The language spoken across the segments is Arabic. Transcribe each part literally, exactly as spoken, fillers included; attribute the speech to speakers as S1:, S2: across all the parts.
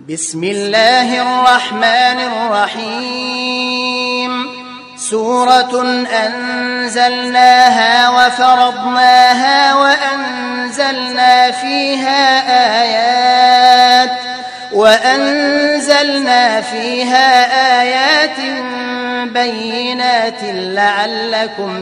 S1: بسم الله الرحمن الرحيم سورة أنزلناها وفرضناها وأنزلنا فيها آيات وأنزلنا فيها آيات بينات لعلكم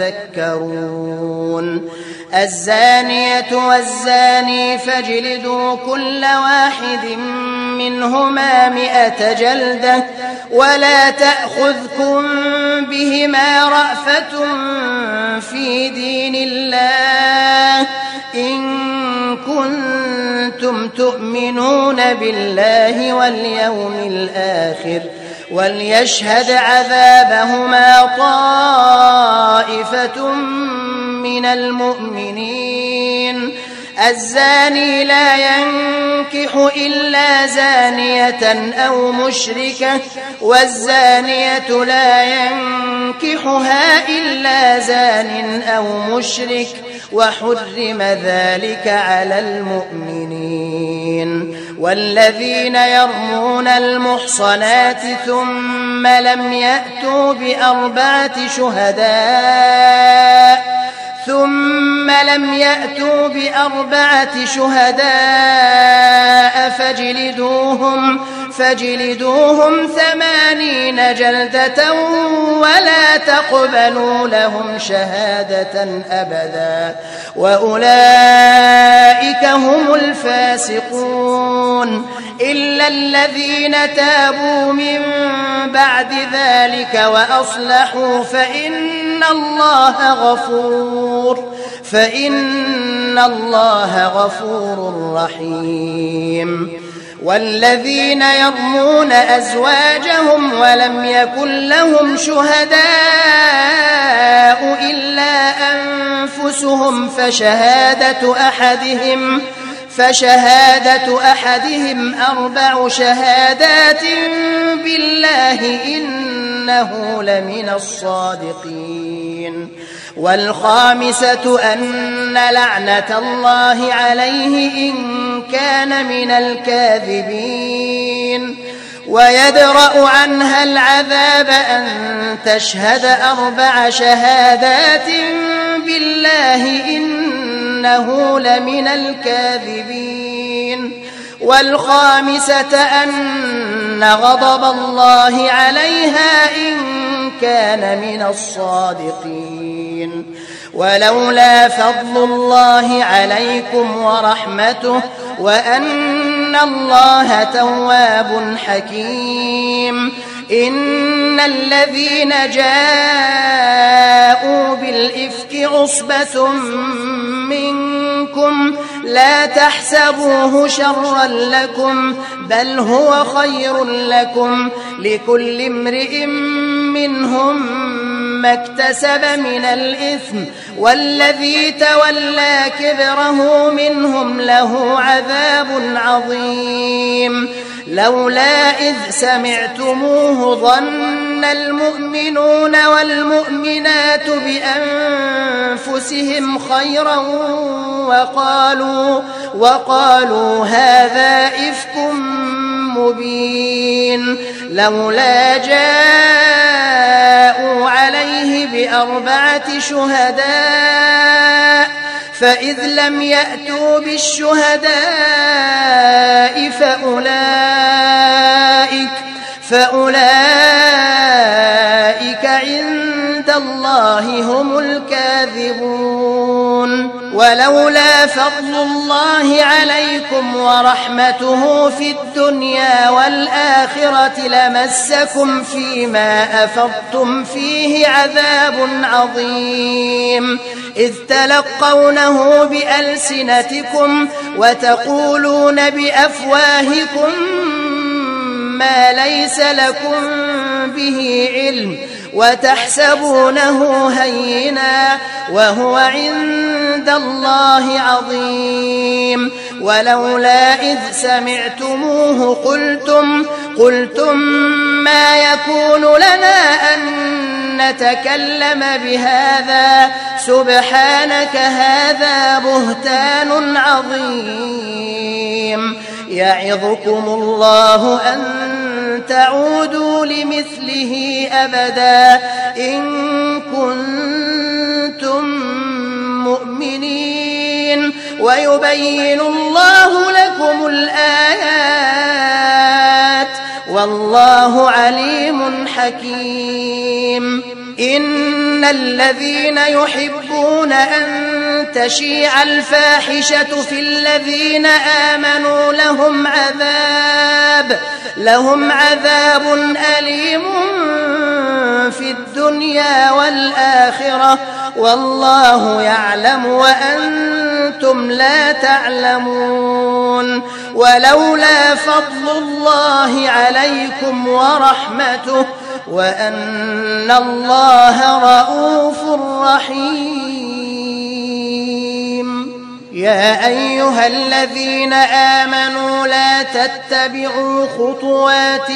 S1: تذكرون الزانية والزاني فاجلدوا كل واحد منهما مئة جلدة ولا تأخذكم بهما رأفة في دين الله إن كنتم تؤمنون بالله واليوم الآخر وليشهد عذابهما طائفة من المؤمنين الزاني لا ينكح إلا زانية أو مشركة والزانية لا ينكحها إلا زان أو مشرك وحرم ذلك على المؤمنين والذين يرمون المحصنات ثم لم يأتوا بأربعة شهداء ثم لم يأتوا بأربعة شهداء فاجلدوهم فاجلدوهم ثمانين جلدة ولا تقبلوا لهم شهادة أبدا وأولئك هم الفاسقون إلا الذين تابوا من بعد ذلك وأصلحوا فإن الله غفور فإن الله غفور رحيم والذين يرمون أزواجهم ولم يكن لهم شهداء إلا أنفسهم فشهادة أحدهم فشهادة أحدهم أربع شهادات بالله إنه لمن الصادقين والخامسة أن لعنة الله عليه إن كان من الكاذبين ويدرأ عنها العذاب أن تشهد أربع شهادات بالله إنه لمن الكاذبين والخامسة أن غضب الله عليها إن كان من الصادقين ولولا فضل الله عليكم ورحمته وأن الله تواب حكيم إن الذين جاءوا بالإفك عصبة منكم لا تحسبوه شرا لكم بل هو خير لكم لكل امرئ منهم ما اكتسب من الإثم والذي تولى كبره منهم له عذاب عظيم لولا إذ سمعتموه ظن المؤمنون والمؤمنات بأنفسهم خيرا وقالوا, وقالوا هذا إفك مبين لولا جاءوا عليه بأربعة شهداء فإذ لم يأتوا بالشهداء فأولئك, فأولئك عند الله هم الكاذبون ولولا فضل الله عليكم ورحمته في الدنيا والآخرة لمسكم فيما أفضتم فيه عذاب عظيم إذ تلقونه بألسنتكم وتقولون بأفواهكم ما ليس لكم به علم وتحسبونه هينا وهو عند الله عظيم ولولا إذ سمعتموه قلتم, قلتم ما يكون لنا أن نتكلم بهذا سبحانك هذا بهتان عظيم يعظكم الله أن تعودوا لمثله أبدا إن كنتم مؤمنين ويبين الله لكم الآيات والله عليم حكيم. إن الذين يحبون أن تشيع الفاحشة في الذين آمنوا لهم عذاب لهم عذاب أليم في الدنيا والآخرة والله يعلم وأنتم لا تعلمون. ولولا فضل الله عليكم ورحمته وأن الله رؤوف رحيم. يا أيها الذين آمنوا لا تتبعوا خطوات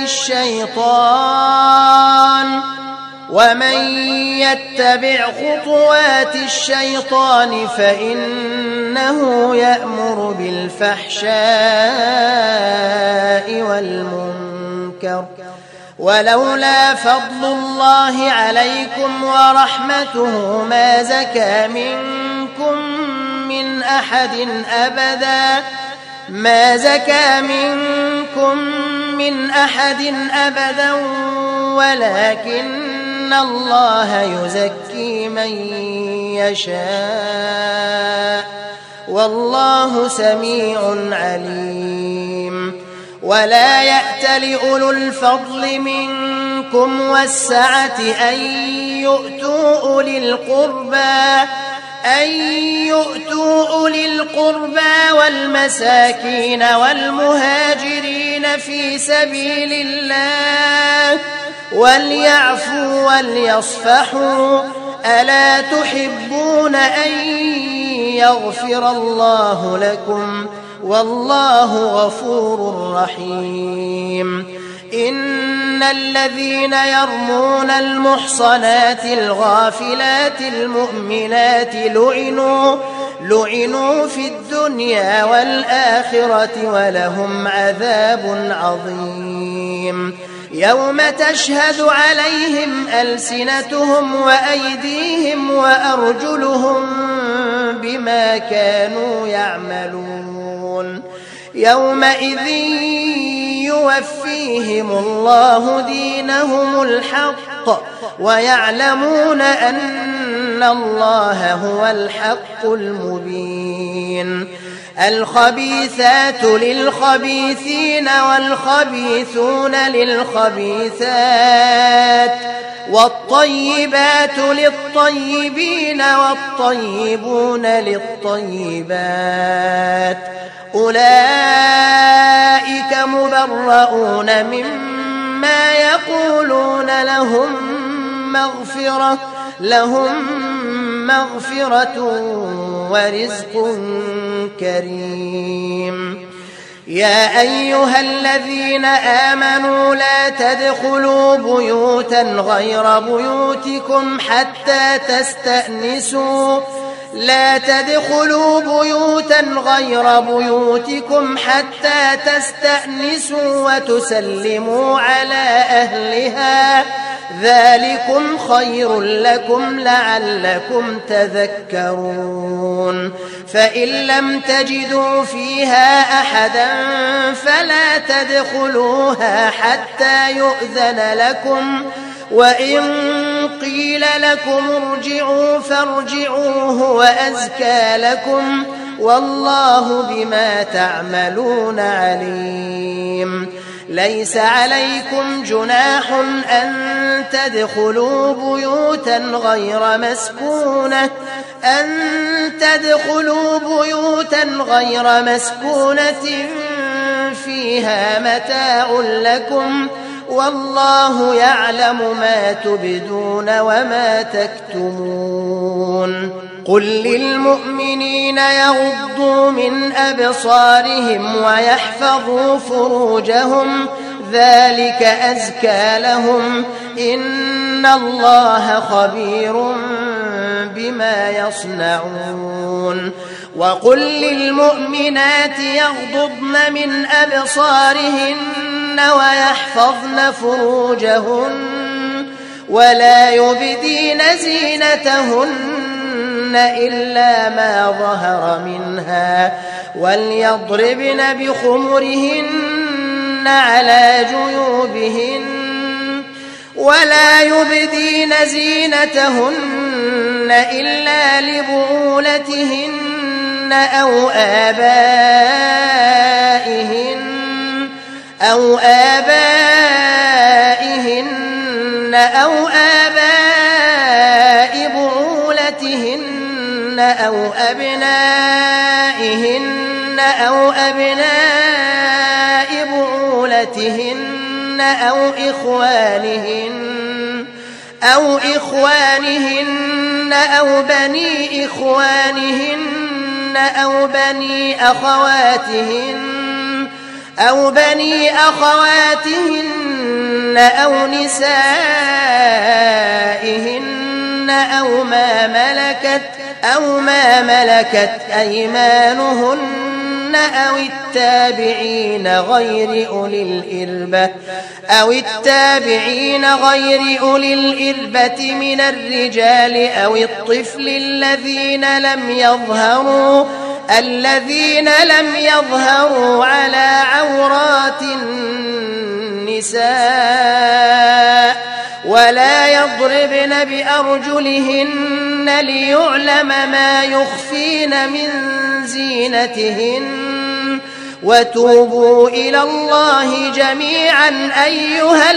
S1: الشيطان ومن يتبع خطوات الشيطان فإنه يأمر بالفحشاء والمنكر ولولا فضل الله عليكم ورحمته ما زكى منكم من أحد أبدا ما زكى منكم من أحد أبدا ولكن الله يزكي من يشاء والله سميع عليم. ولا يأت لأولو الفضل منكم والسعة أن يؤتوا أولي القربى أن يؤتوا أولي القربى والمساكين والمهاجرين في سبيل الله وليعفوا وليصفحوا ألا تحبون أن يغفر الله لكم والله غفور رحيم. إن الذين يرمون المحصنات الغافلات المؤمنات لعنوا لعنوا في الدنيا والآخرة ولهم عذاب عظيم. يوم تشهد عليهم ألسنتهم وأيديهم وأرجلهم بما كانوا يعملون يومئذ يوفيهم الله دينهم الحق ويعلمون أن الله هو الحق المبين. الخبيثات للخبيثين والخبيثون للخبيثات والطيبات للطيبين والطيبون للطيبات أولئك مبرؤون مما يقولون لهم مغفرة لهم مغفرة ورزق كريم. يا أيها الذين آمنوا لا تدخلوا بيوتا غير بيوتكم حتى تستأنسوا لا تدخلوا بيوتا غير بيوتكم حتى تستأنسوا وتسلموا على أهلها ذلكم خير لكم لعلكم تذكرون. فإن لم تجدوا فيها أحدا فلا تدخلوها حتى يؤذن لكم وإن قيل لكم ارجعوا فارجعوا هو أزكى لكم والله بما تعملون عليم. ليس عليكم جناح أن تدخلوا بيوتا غير مسكونة أن تدخلوا بيوتا غير مسكونة فيها متاع لكم والله يعلم ما تبدون وما تكتمون. قل للمؤمنين يغضوا من أبصارهم ويحفظوا فروجهم ذلك أزكى لهم إن الله خبير بما يصنعون. وقل للمؤمنات يغضضن من أبصارهن ويحفظن فروجهن ولا يبدين زينتهن إلا ما ظهر منها وليضربن بخمرهن على جيوبهن ولا يبدين زينتهن إلا لبعولتهن أو آبائهن أو آبائهن أو آباء بعولتهن أو أبنائهن أو أبناء بعولتهن أو إخوانهن أو إخوانهن أو بني إخوانهن أو بني أخواتهن أو بني أخواتهن أو نسائهن أو ما ملكت أو ما ملكت أيمانهن أو التابعين غير أولي الإربة أو التابعين غير أولي الإربة من الرجال أو الطفل الذين لم يظهروا الذين لم يظهروا على عورات النساء ولا يضربن بأرجلهن ليعلم ما يخفين من زينتهن وتوبوا إلى الله جميعا أيها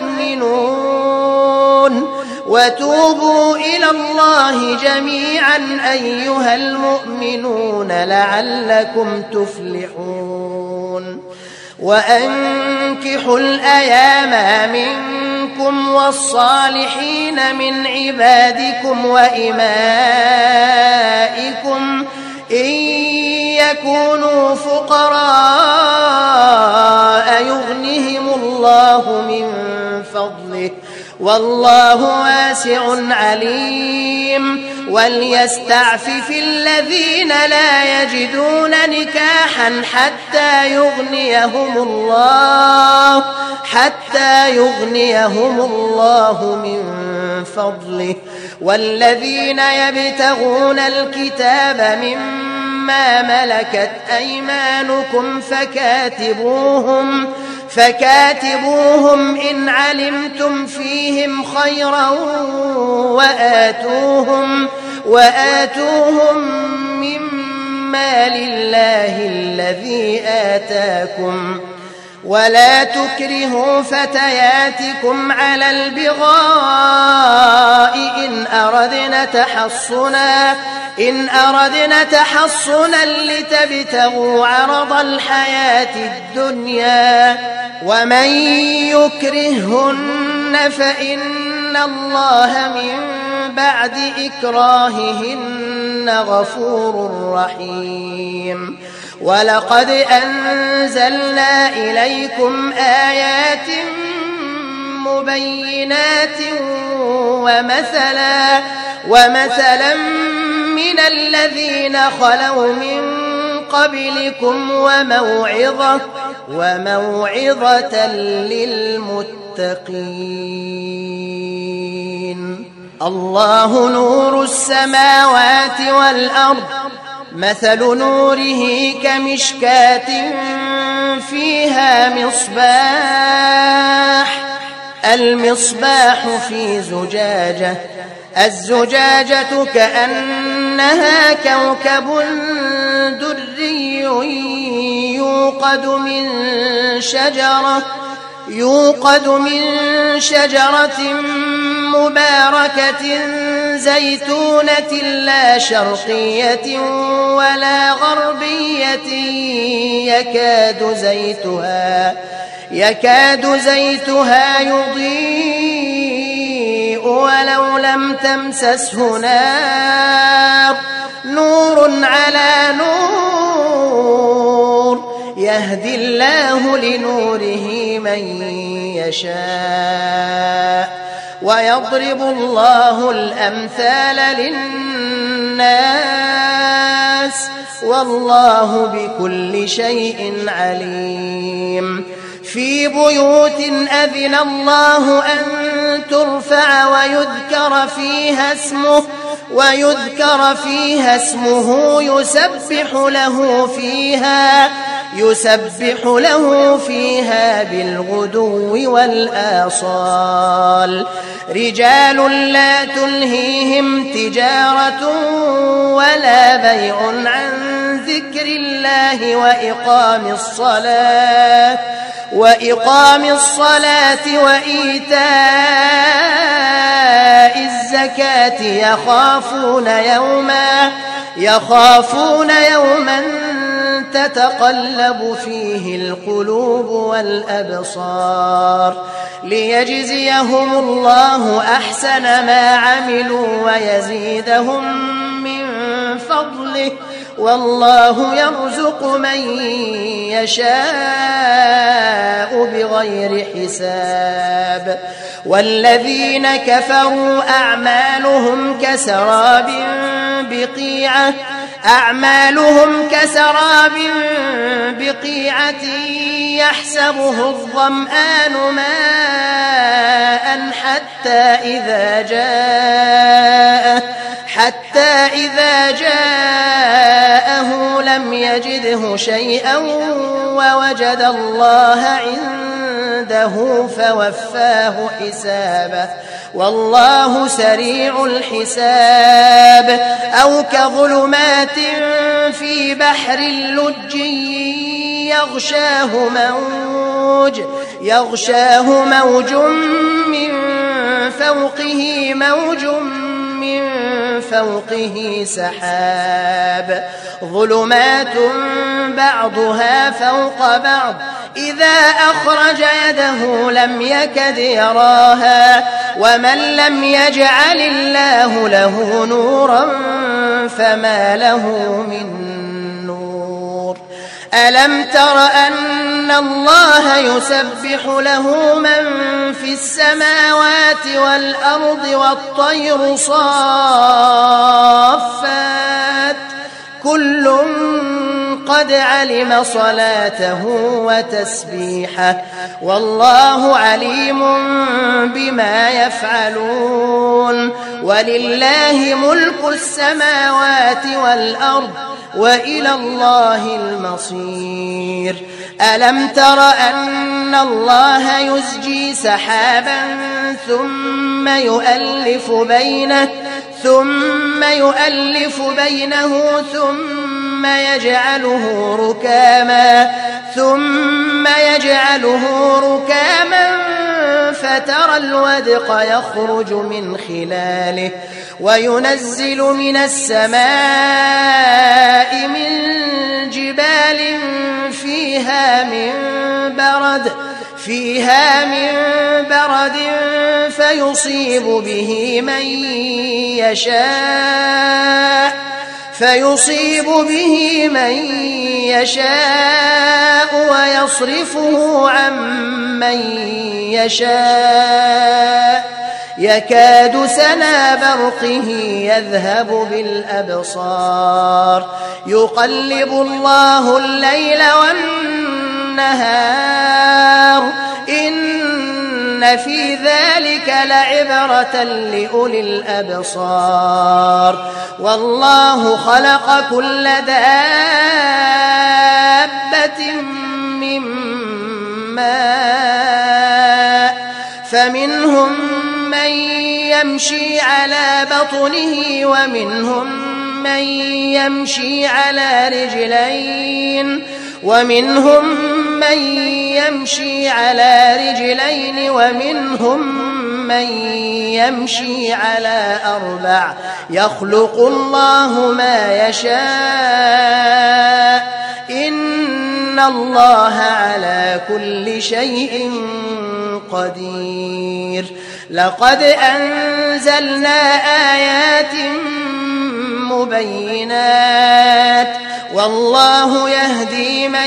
S1: المؤمنون وتوبوا إلى الله جميعا أيها المؤمنون لعلكم تفلحون وأنكحوا الأيام منكم والصالحين من عبادكم وإمائكم إن يكونوا فقراء يغنهم الله من فضله والله واسع عليم وليستعفف الذين لا يجدون نكاحا حتى يغنيهم الله حتى يغنيهم الله من فضله والذين يبتغون الكتاب مما ملكت أيمانكم فكاتبوهم فكاتبوهم إن علمتم فيهم خيرا وآتوهم وآتوهم مما لله الذي آتاكم ولا تكرهوا فتياتكم على البغاء إن أردنا تحصنا إن أردنا تحصنا لتبتغوا عرض الحياة الدنيا ومن يكرهن فإن الله من بعد إكراههن غفور رحيم ولقد أنزلنا إليكم آيات مبينات ومثلا ومثلا من الذين خلوا من قبلكم وموعظة وموعظة للمتقين الله نور السماوات والأرض مثل نوره كمشكاة فيها مصباح المصباح في زجاجة الزجاجة كأنها كوكب دري يوقد من شجرة يوقد من شجرة مباركة زيتونة لا شرقية ولا غربية يكاد زيتها يكاد زيتها يضيء ولو لم تمسسه نار نور على نور يهدي الله لنوره من يشاء ويضرب الله الأمثال للناس والله بكل شيء عليم. في بيوت أذن الله أن ترفع ويذكر فيها اسمه ويذكر فيها اسمه يسبح له فيها يسبح له فيها بالغدو والآصال رجال لا تلهيهم تجارة ولا بيع عن ذكر الله وإقام الصلاة وإقام الصلاة وإيتاء الزكاة يخافون يوما يخافون يوما تتقلب فيه القلوب والأبصار ليجزيهم الله أحسن ما عملوا ويزيدهم من فضله والله يرزق من يشاء بغير حساب. والذين كفروا أعمالهم كسراب بقيعة أعمالهم كسراب بقيعة يحسبه الظمآن ماء حتى إذا جاءه حتى إذا جاءه لم يجده شيئا ووجد الله عنده فوفاه حسابه والله سريع الحساب. أو كظلمات في بحر اللج يغشاه موج يغشاه موج من فوقه موج من فوقه سحاب ظلمات بعضها فوق بعض إذا أخرج يده لم يكد يراها ومن لم يجعل الله له نورا فما له من نور. ألم تر أن الله يسبح له من في السماوات والأرض والطير صافات كل قد علم صلاته وتسبيحه والله عليم بما يفعلون. ولله ملك السماوات والأرض وإلى الله المصير. ألم تر أن الله يزجي سحابا ثم يؤلف بينه ثم يؤلف بينه ثم يجعله ركاما ثم يجعله ركاما فترى الودق يخرج من خلاله وينزل من السماء من جبال فيها من برد فيها من برد فيصيب به من يشاء فيصيب به من يشاء ويصرفه عن من يشاء يكاد سنا برقه يذهب بالأبصار يقلب الله الليل والنهار إن في ذلك لعبرة لأولي الأبصار. والله خلق كل دابة من ماء فمنهم من يمشي على بطنه ومنهم من يمشي على رجلين ومنهم من يمشي على رجلين ومنهم من يمشي على أربع يخلق الله ما يشاء إن الله على كل شيء قدير. لقد أنزلنا آيات مبينات والله يهدي من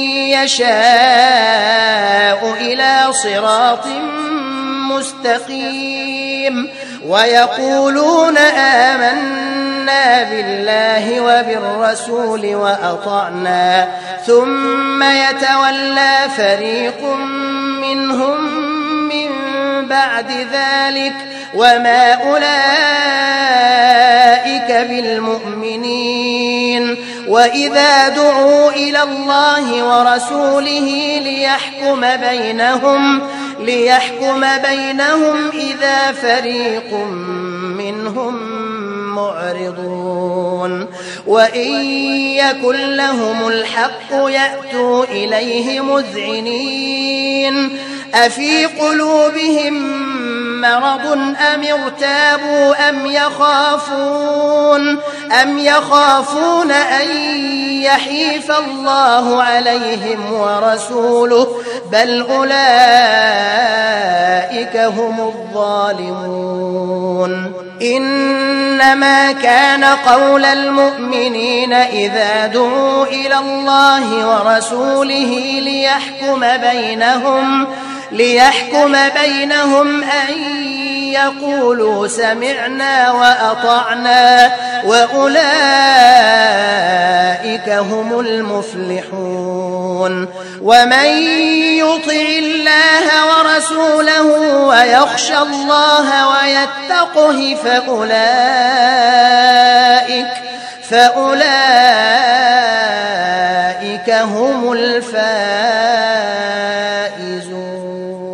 S1: يشاء إلى صراط مستقيم ويقولون آمنا آمنا بالله وبالرسول وأطعنا ثم يتولى فريق منهم من بعد ذلك وما أولئك بالمؤمنين وإذا دعوا إلى الله ورسوله ليحكم بينهم ليحكم بينهم إذا فريق منهم معرضون وإن يكن لهم الحق يأتوا إليه مذعنين أفي قلوبهم مرض أم ارتابوا أم يخافون أم يخافون أن يحيف الله عليهم ورسوله بل أولئك هم الظالمون إنما كان قول المؤمنين إذا دعوا إلى الله ورسوله ليحكم بينهم ليحكم بينهم أن يقولوا سمعنا وأطعنا وأولئك هم المفلحون ومن يطع الله ورسوله ويخشى الله ويتقه فأولئك فأولئك هم الفائزون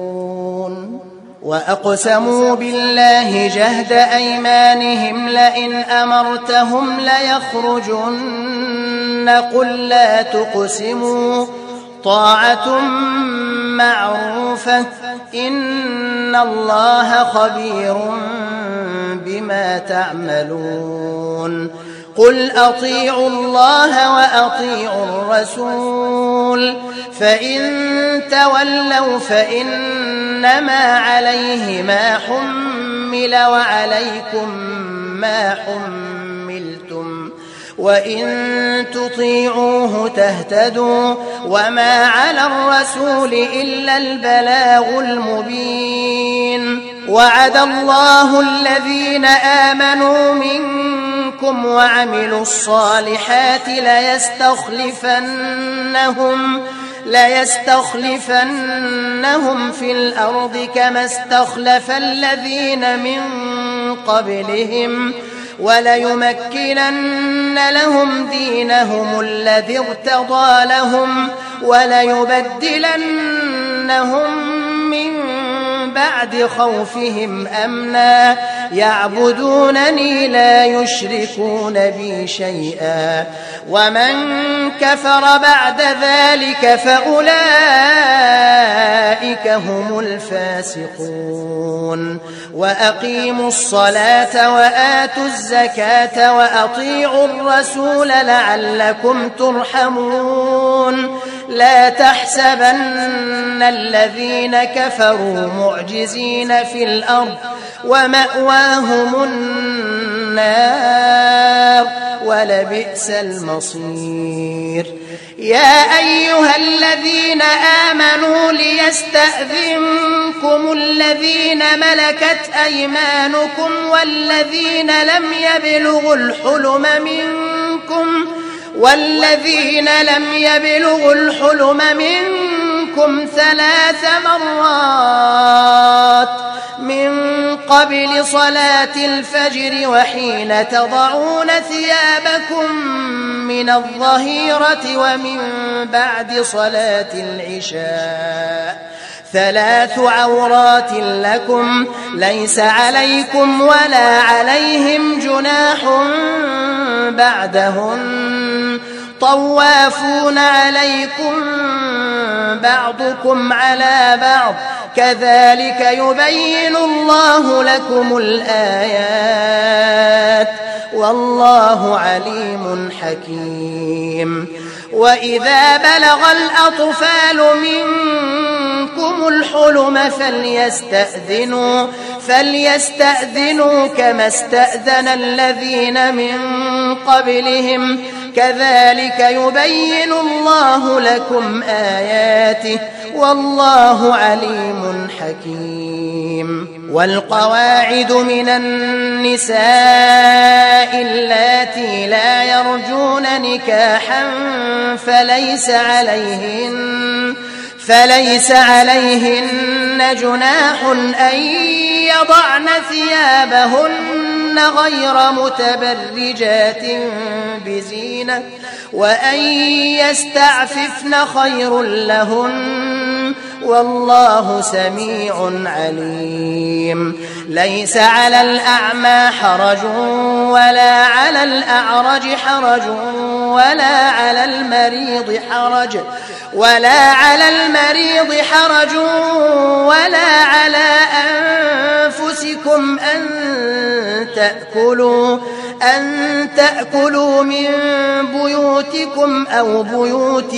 S1: وأقسموا بالله جهد أيمانهم لئن أمرتهم ليخرجن قل لا تقسموا طاعة معروفة إن الله خبير بما تعملون قل أطيعوا الله وأطيعوا الرسول فإن تولوا فإنما عليه ما حمل وعليكم ما حملتم وإن تطيعوه تهتدوا وما على الرسول إلا البلاغ المبين وعد الله الذين آمنوا منكم وعملوا الصالحات ليستخلفنهم ليستخلفنهم في الأرض كما استخلف الذين من قبلهم وليمكنن لهم دينهم الذي ارتضى لهم وليبدلنهم من بعد خوفهم أمنا يعبدونني لا يشركون بي شيئا ومن كفر بعد ذلك فأولئك هم الفاسقون وأقيموا الصلاة وآتوا الزكاة وأطيعوا الرسول لعلكم ترحمون لا تحسبن الذين كفروا معجزين في الأرض ومأواهم النار ولبئس المصير يا أيها الذين آمنوا ليستأذنكم الذين ملكت أيمانكم والذين لم يبلغوا الحلم منكم والذين لم يبلغوا الحلم منكم ثلاث مرات من قبل صلاة الفجر وحين تضعون ثيابكم من الظهيرة ومن بعد صلاة العشاء ثلاث عورات لكم ليس عليكم ولا عليهم جناح بعدهن طوافون عليكم بعضكم على بعض كذلك يبين الله لكم الآيات والله عليم حكيم وإذا بلغ الأطفال منكم الحلم فليستأذنوا فليستأذنوا كما استأذن الذين من قبلهم كذلك يبين الله لكم آياته والله عليم حكيم والقواعد من النساء اللاتي لا يرجون نكاحا فليس عليهن فليس عليهن جناح أن يضعن ثيابهن غير متبرجات بزينة وأن يستعففن خير لهن والله سميع عليم. ليس على الأعمى حرج ولا على الأعرج حرج ولا على المريض حرج ولا على المريض حرج ولا على أنفسكم أن تأكلوا أن تأكلوا من بيوتكم أو بيوت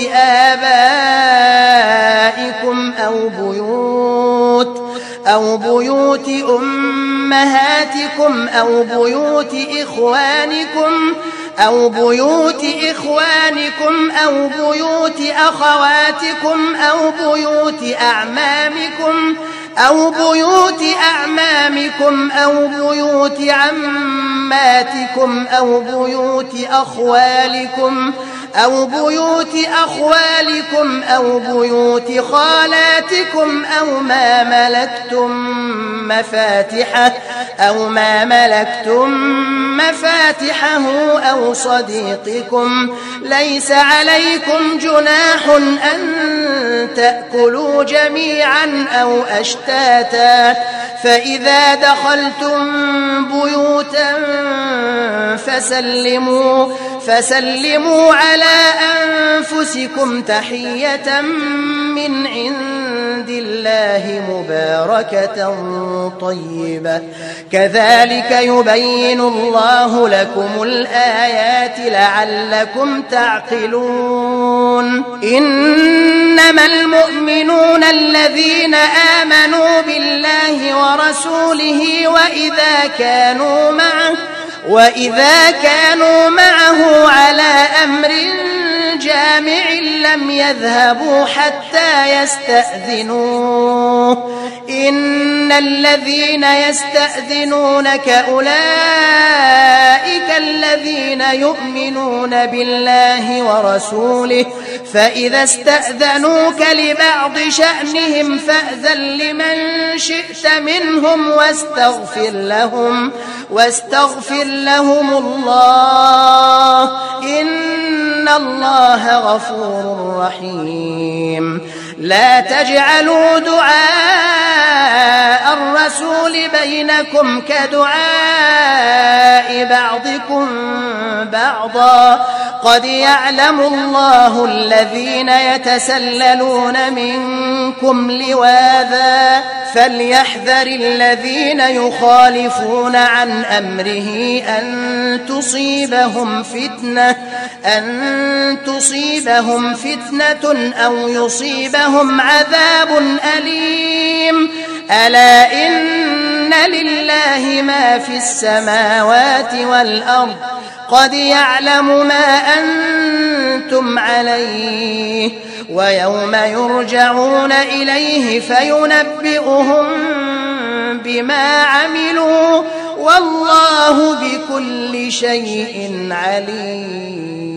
S1: آبائكم أو بيوت أو بيوت أمهاتكم أو بيوت إخوانكم أو بيوت إخوانكم أو بيوت أخواتكم أو بيوت أعمامكم أو بيوت أعمامكم أو بيوت عماتكم أو بيوت أخوالكم أو بيوت أخوالكم أو بيوت خالاتكم أو ما ملكتم مفاتحه أو ما ملكتم مفاتحه أو صديقكم. ليس عليكم جناح أن تأكلوا جميعا أو أشتاتا فإذا دخلتم بيوتا فسلموا فسلموا على أنفسكم تحية من عند الله مباركة طيبة كذلك يبين الله لكم الآيات لعلكم تعقلون. إنما المؤمنون الذين آمنوا بالله ورسوله وإذا كانوا معه وإذا كانوا معه على أمر جامع لم يذهبوا حتى يستأذنوه. إن الذين يستأذنونك أولئك الذين يؤمنون بالله ورسوله فإذا استأذنوك لبعض شأنهم فأذن لمن شئت منهم واستغفر لهم واستغفر لهم الله إن الله غفور رحيم. لا تجعلوا دعاء الرسول بينكم كدعاء بعضكم بعضا قد يعلم الله الذين يتسللون منكم لواذا فليحذر الذين يخالفون عن أمره أن تصيبهم فتنة أن تصيبهم فتنة أو يصيبهم عذاب أليم. ألا إن لله ما في السماوات والأرض قد يعلم ما أنتم عليه ويوم يرجعون إليه فينبئهم بما عملوا والله بكل شيء عليم.